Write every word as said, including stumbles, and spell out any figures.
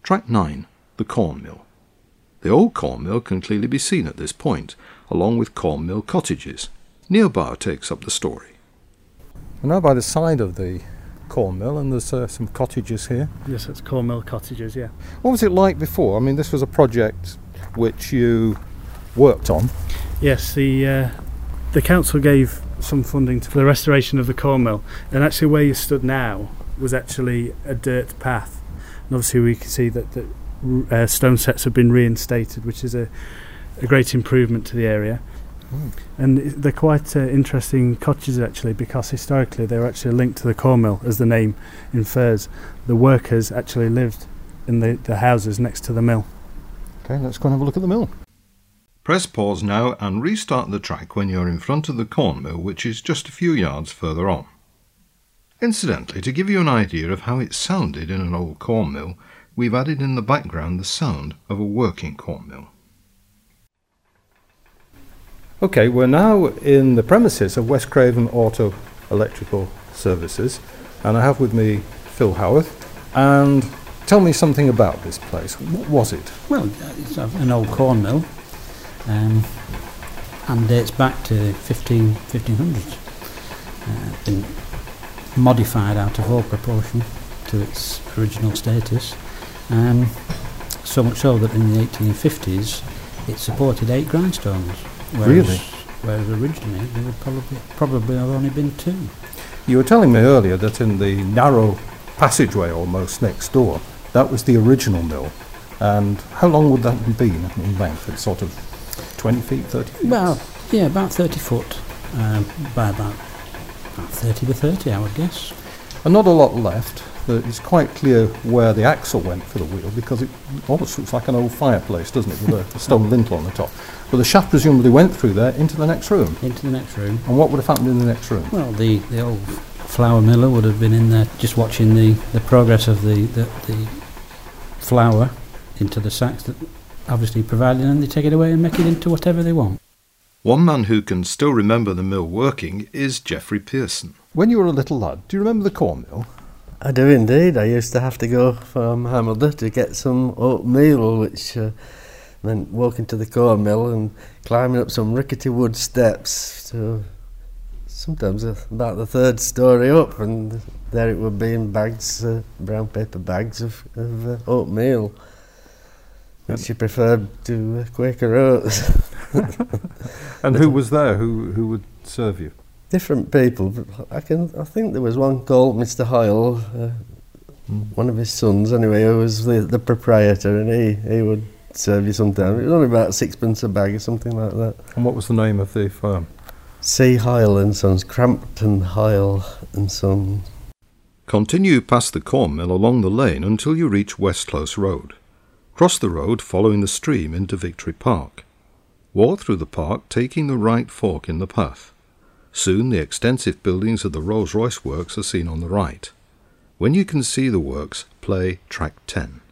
Track nine, the corn mill. The old corn mill can clearly be seen at this point, along with corn mill cottages. Neil Barr takes up the story. We're now by the side of the corn mill, and there's uh, some cottages here. Yes, it's corn mill cottages, yeah. What was it like before? I mean, this was a project which you worked on. Yes, the uh, the council gave some funding to the restoration of the corn mill, and actually where you stood now was actually a dirt path. And obviously we can see that the uh, stone sets have been reinstated, which is a, a great improvement to the area. Mm. And they're quite uh, interesting cottages actually, because historically they were actually linked to the corn mill, as the name infers. The workers actually lived in the, the houses next to the mill. Okay, let's go and have a look at the mill. Press pause now and restart the track when you're in front of the corn mill, which is just a few yards further on. Incidentally, to give you an idea of how it sounded in an old corn mill, we've added in the background the sound of a working corn mill. Okay, we're now in the premises of West Craven Auto Electrical Services, and I have with me Phil Howarth. And tell me something about this place. What was it? Well, it's an old corn mill, um, and dates back to fifteen, fifteen hundreds. Uh, been modified out of all proportion to its original status, um, so much so that in the eighteen fifties it supported eight grindstones. Whereas, really? Whereas originally there would probably probably have only been two. You were telling me earlier that in the narrow passageway almost next door, that was the original mill. And how long would that have been in length? It's sort of twenty feet, thirty feet? Well, yeah, about thirty foot uh, by about, about thirty to thirty, I would guess. And not a lot left. It's quite clear where the axle went for the wheel, because it almost looks like an old fireplace, doesn't it, with a, a stone lintel on the top. But the shaft presumably went through there into the next room. Into the next room. And what would have happened in the next room? Well, the, the old flour miller would have been in there just watching the, the progress of the, the, the flour into the sacks that obviously provided, and they take it away and make it into whatever they want. One man who can still remember the mill working is Geoffrey Pearson. When you were a little lad, do you remember the corn mill? I do indeed. I used to have to go for my mother to get some oatmeal, which uh, meant walking to the corn mill and climbing up some rickety wood steps to sometimes uh, about the third story up, and there it would be in bags, uh, brown paper bags of, of uh, oatmeal, which she preferred to uh, Quaker oats. And who was there who, who would serve you? Different people. But I can. I think there was one called Mister Hoyle, uh, mm. one of his sons anyway, who was the, the proprietor, and he, he would serve you sometimes. It was only about sixpence a bag or something like that. And what was the name of the firm? C. Hoyle and Sons, Crampton Hoyle and Sons. Continue past the corn mill along the lane until you reach West Close Road. Cross the road following the stream into Victory Park. Walk through the park taking the right fork in the path. Soon the extensive buildings of the Rolls-Royce Works are seen on the right. When you can see the works, play track ten.